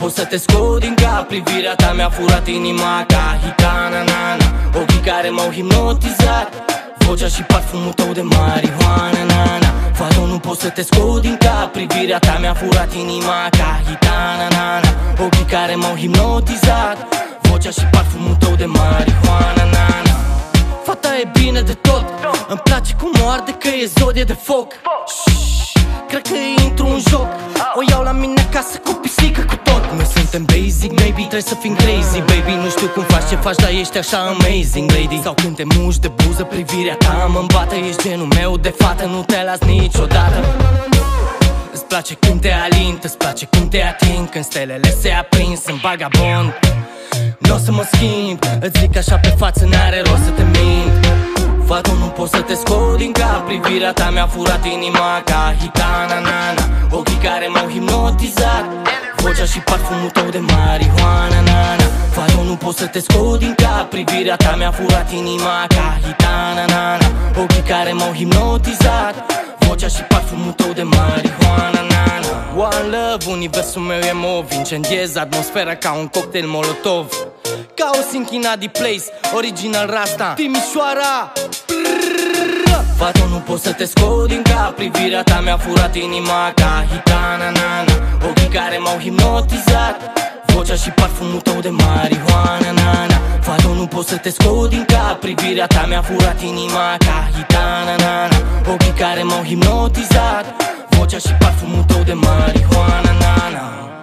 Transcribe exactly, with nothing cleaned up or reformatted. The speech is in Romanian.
pot să te scot din cap. Privirea ta mi-a furat inima ca hitana, nana. Ochii care m-au hipnotizat, vocea și parfumul tău de marihuana, nana. Fată, nu pot să te scot din cap. Privirea ta mi-a furat inima ca hitana, nana. Ochii care m-au hipnotizat, vocea și parfumul tău de marihuana, nana. Fata e bine de tot, îmi place cum o arde că e zodie de foc. Shhh, cred că intru în joc, o iau la mine acasă cu pisică, cu tot. Noi suntem basic, maybe trebuie să fim crazy, baby. Nu știu cum faci, ce faci, dar ești așa amazing, lady. Sau când te muși de buză, privirea ta mă îmbată. Ești genul meu de fată, nu te las niciodată. Îți place când te alint, îți place când te ating, când stelele se aprind, sunt vagabond. N-o să mă schimb, îți zic așa pe față, n-are rost să te mint. Fată, nu pot să te scot din cap. Privirea ta mi-a furat inima ca hitana, nana. Ochii care m-au hipnotizat, vocea și parfumul tău de marihuana, nana. Fată, nu pot să te scot din cap. Privirea ta mi-a furat inima ca hitana, nana. Ochii care m-au hipnotizat, vocea și parfumul tău de marihuana, nana. One love, universul meu e mov. Incendiez atmosfera ca un cocktail molotov. Ca o Sinkinadi Place, original Rasta, Timișoara. Fată, nu pot să te scot din cap. Privirea ta mi-a furat inima ca hitana, nana. Ochii care m-au hipnotizat, vocea și parfumul tău de marihuana, nana. Fată, nu pot să te scot din cap. Privirea ta mi-a furat inima ca hitana, nana. Ochii care m-au hipnotizat, vocea și parfumul tău de marihuana, nana.